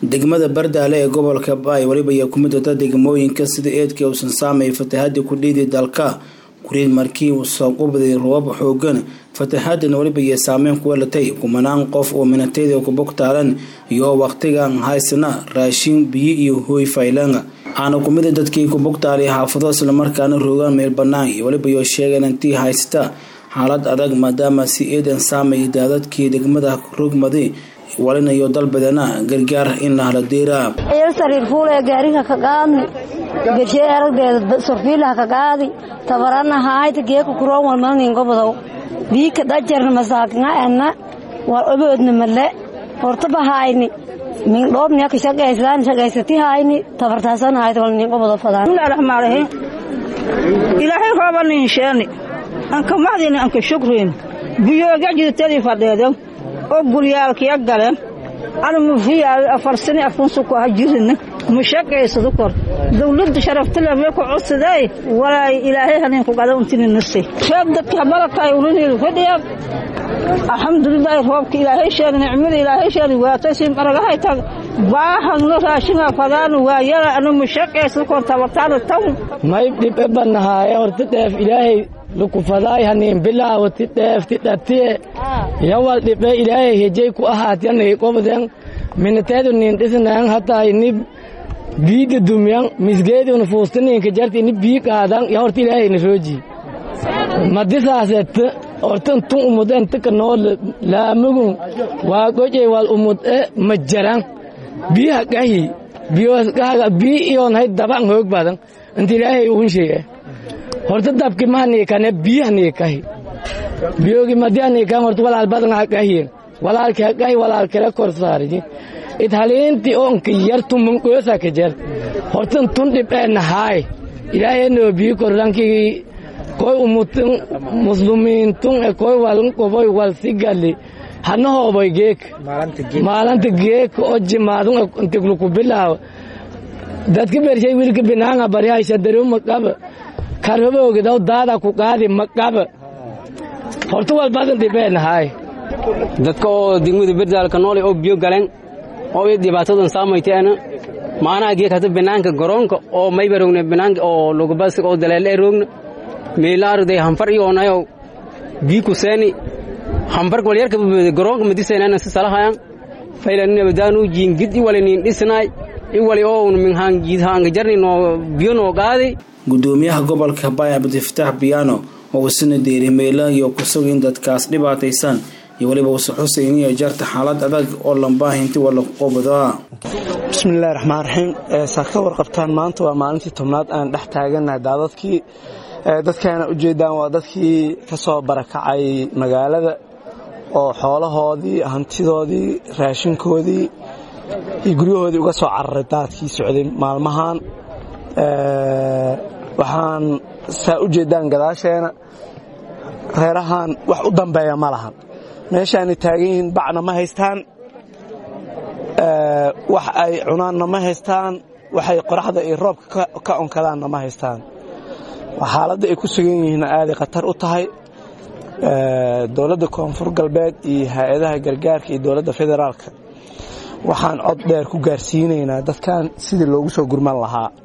degmada Bardaale ee gobolka Baay waliba ay ku mid ah degmooyinka sida eedka uu saamay fatahaadii ku dhiiday dalka kuriin markii uu soo qubday roob xoogan fatahaadna waliba ay saameyn ku yeelatay kumanaan qof oo minatayda ku bogtaalan iyo waqtigan haysana raashin biyo iyo hooy faylan aana ku mid dadkii ku bogtaalay xaafado isla markaana roogan meel banaan iyo waliba ay sheegeen intii haysta xaalad adag maadaama si eedan saamay dadkii degmada rogmaday walinayo dalbadana gargaar in la haladeera ee sariir fuule gaariga ka qaadni gashay aragdeeda sarfiilaha ka qaadi tabarana haayta geeku kuroon wal malin gobodo diika dajarna masaakna ana waa oboodna male horta bahayni min dhoobniya ka shaqaysati hayni tabartaasan haayta wal nin gobodo fadaan rahmaalahi ilaahay roobanin sheeni an kamaadina an ka shukrin biyo gajirtay fadeedo oo guriyaalkiya galeen ana mufiyaal afarsani afunsu ku hajirina mushaqeysado kor dawladda sharafta leh ku codsaday walaa ilaahay hanin ku qado intii nafsi shabdka barakay urinil fadhiya alxamdulillah roobka ilaahay sheegay nicmada ilaahay sheegay waa taysin baragahay tag baahan la raashinga fadaan waa yara ana mushaqeysado kor tabartaan taw may dibanahay horta deef ilaahay luku fadaay hanin bilaawti deefti dhabtiye yawal dhibe ilaahay hejay ku ahaatyan qobadan minatadu nin dhisnaan hataa ni biida dumyan misgeedun fuustanin ka jarti ni biig aadan ya horta ilaahay na rooji madisaaset hortan tu umudan taknool laamugu waa goje wal umud majaran biha gahi biyo gaga bi iyon hay daban hoog badan inta ilaahay uun sheegay horta dabki maani kana biyahni kahi biyogi madani kan horta walaal badan kahiin walaalka kahi walaalka kor saaridi idhaleenti on ka yartu mun qoysa ka jar horta tun dibeen haay ilaahay no biyo koranki koy umutun muslimin tun koy walun ko boy wal sigali hanaho boy geek maalanta geek oo jimaadun intiglu ku bilaaw dadka beershay wiilka binaanga bari haysa dareemo maqab karabooga daada ku qaadi maqab horta wal badan dibeen haay dadka oo degmada Bardaale ka nool oo biyo galeen oo ay dhibaatadan saameeyeen maana geekada banaanka garoonka oo may baroogna banaanka oo lagu baas oo daleelay roogna meelaarday hanfar iyo onayo biyo ku seeni hanfar golyarka garoonka madiseena si salahayan faylan nabadaanu jiingid walinin dhisnaay wali oo min hangiid hanga jarni no biyo no qaadi gudoomiyaha gobolka Baay Abdifataax Biyaano oo sina deerimeela iyo ku sugin dadkaas dhibaataysan iyo waliba Xuseen iyo jarta xaalad adag oo lambaahinti wala qobada bismillaahir rahmaanir rahiim saaka warqabtaan maanta waa maalintii 10aad aan dhex taaganahay dadkana u jeedaan waa dadkii ka soo barakacay magaalada oo xoolahoodii hantidoodii raashinkoodii iyo guryahoodii uga soo cararay daadkii socday maalmahan waxaan saa u jeedaan gadaasheena reerahan wax u dambeeya ma lahan meeshaan taagan bacna ma haystaan wax ay cunaanna ma haystaan waxay qoraxda iyo roobka ka onkadaanna ma haystaan xaaladda ay ku sugan yihiin aad khatar u tahay dawladda koonfur galbeed iyo hay'adaha gargaarka iyo dawladda federaalka waxaan cod dheer ku gaarsiinaynaa dadkan sidii loogu soo gurman lahaa